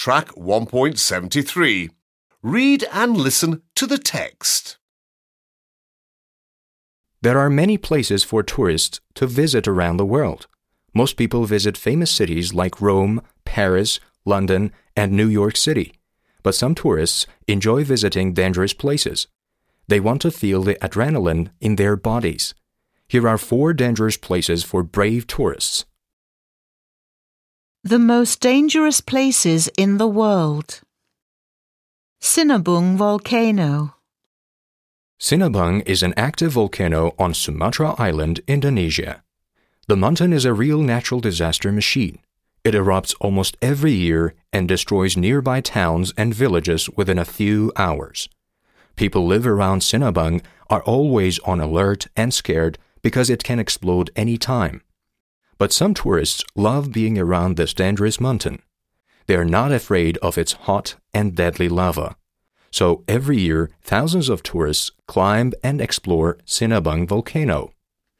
Track 1.73. Read and listen to the text. There are many places for tourists to visit around the world. Most people visit famous cities like Rome, Paris, London, and New York City. But some tourists enjoy visiting dangerous places. They want to feel the adrenaline in their bodies. Here are 4 dangerous places for brave tourists. The most dangerous places in the world. Sinabung Volcano. Sinabung is an active volcano on Sumatra Island, Indonesia. The mountain is a real natural disaster machine. It erupts almost every year and destroys nearby towns and villages within a few hours. People live around Sinabung are always on alert and scared because it can explode any time. But some tourists love being around this dangerous mountain. They are not afraid of its hot and deadly lava. So every year, thousands of tourists climb and explore Sinabung volcano.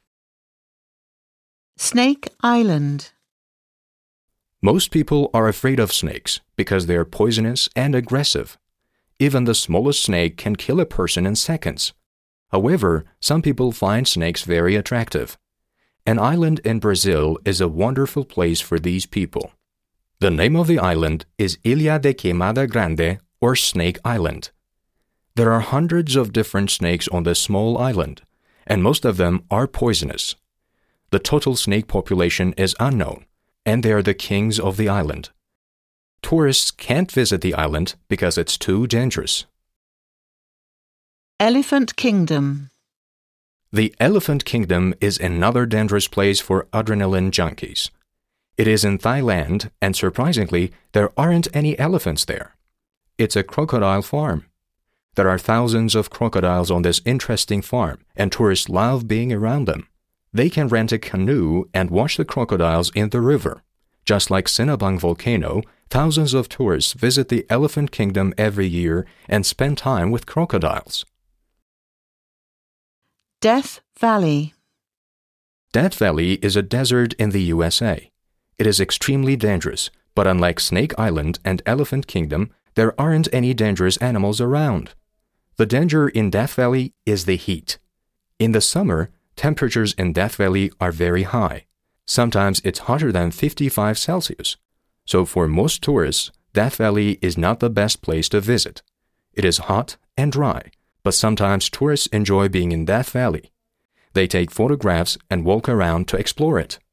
Snake Island. Most people are afraid of snakes because they are poisonous and aggressive. Even the smallest snake can kill a person in seconds. However, some people find snakes very attractive. An island in Brazil is a wonderful place for these people. The name of the island is Ilha de Queimada Grande, or Snake Island. There are hundreds of different snakes on this small island, and most of them are poisonous. The total snake population is unknown, and they are the kings of the island. Tourists can't visit the island because it's too dangerous. Elephant Kingdom. The Elephant Kingdom is another dangerous place for adrenaline junkies. It is in Thailand, and surprisingly, there aren't any elephants there. It's a crocodile farm. There are thousands of crocodiles on this interesting farm, and tourists love being around them. They can rent a canoe and watch the crocodiles in the river. Just like Sinabung volcano, thousands of tourists visit the Elephant Kingdom every year and spend time with crocodiles. Death Valley. Death Valley is a desert in the USA. It is extremely dangerous, but unlike Snake Island and Elephant Kingdom, there aren't any dangerous animals around. The danger in Death Valley is the heat. In the summer, temperatures in Death Valley are very high. Sometimes it's hotter than 55 Celsius. So for most tourists, Death Valley is not the best place to visit. It is hot and dry, but sometimes tourists enjoy being in Death Valley. They take photographs and walk around to explore it.